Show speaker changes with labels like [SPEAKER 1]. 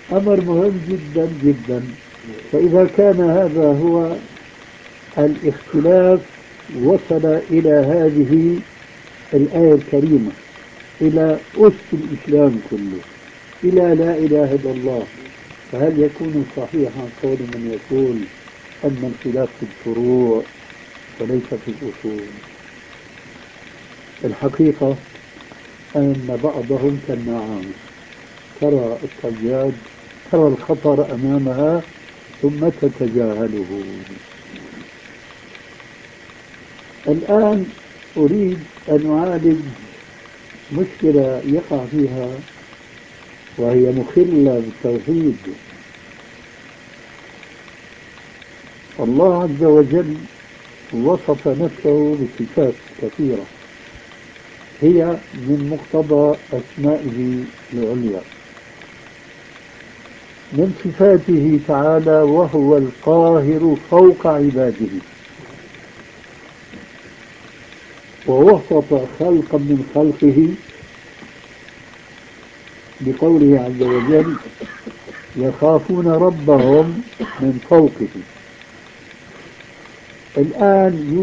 [SPEAKER 1] أمر مهم جدا جدا. فإذا كان هذا هو الاختلاف، وصل إلى هذه الآية الكريمة، إلى أس الإسلام كله، إلى لا إله إلا الله. فهل يكون صحيحا قول من يقول أن الخلاف في الفروع وليس في الأصول؟ الحقيقة أن بعضهم كالنعام ترى الصياد، ترى الخطر أمامها ثم تتجاهله. الآن أريد أن أعالج مشكلة يقع فيها وهي مخلة بالتوحيد. الله عز وجل وصف نفسه بصفات كثيرة هي من مقتضى أسمائه العليا. من صفاته تعالى وهو القاهر فوق عباده، ووصف خلقا من خلقه بقوله عز وجل يخافون ربهم من فوقهم. الآن